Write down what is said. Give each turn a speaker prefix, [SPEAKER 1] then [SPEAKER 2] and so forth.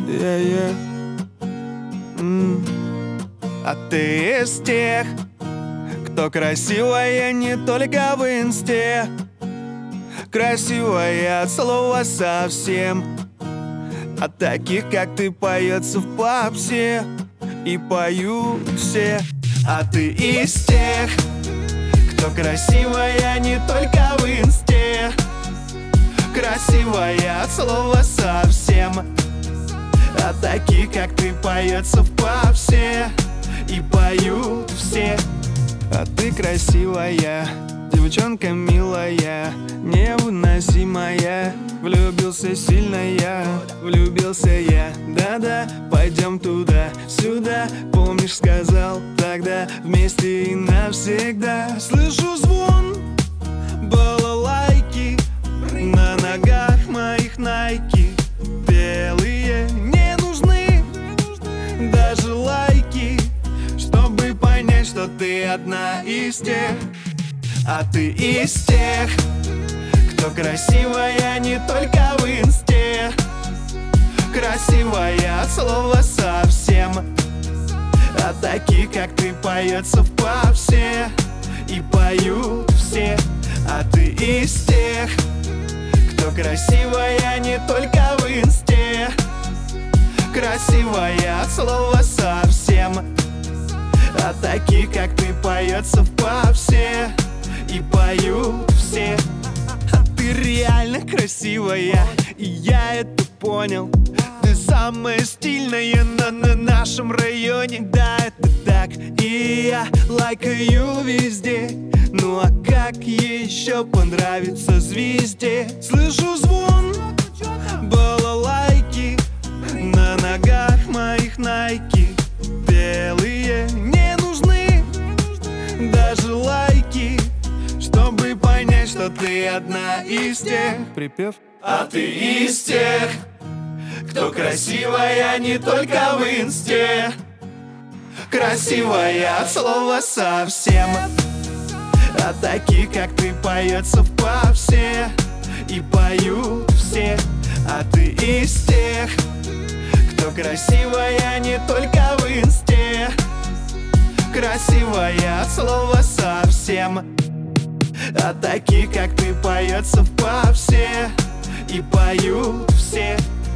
[SPEAKER 1] Yeah. А ты из тех, кто красивая не только в инсте, красивая от слова совсем. А таких, как ты, поется в попсе и поют все. А ты из тех, кто красивая не только в инсте, красивая от слова совсем. А таких, как ты, поется в попсе и поют все. А ты красивая, девчонка милая, невыносимая. Влюбился сильно я, влюбился я. Да-да, пойдем туда-сюда. Помнишь, сказал тогда, вместе и навсегда. Слышу звон балалайки, на ногах моих найки белые. Не нужны даже лайки, чтобы понять, что ты одна из тех. А ты из тех, кто красивая не только в инсте, красивая от слова совсем. А таких, как ты, поется в попсе и поют все. А ты из тех, кто красивая не только в инсте, красивая от слова совсем. А таких, как ты, поется в попсе и поют все. А ты реально красивая, и я это понял. Ты самая стильная на нашем районе. Да, это так, и я лайкаю везде. Ну а как еще понравится звезде? Слышу звон балалайки, на ногах моих найки белые. Не нужны даже лайки, чтобы понять, что ты одна из тех. Припев. А ты из тех, кто красивая не только в инсте, красивая от слова совсем. А таких, как ты, поется в попсе и поют все. А ты из тех, кто красивая не только в инсте, красивая от слова совсем. А таких, как ты, поется в попсе и поют все.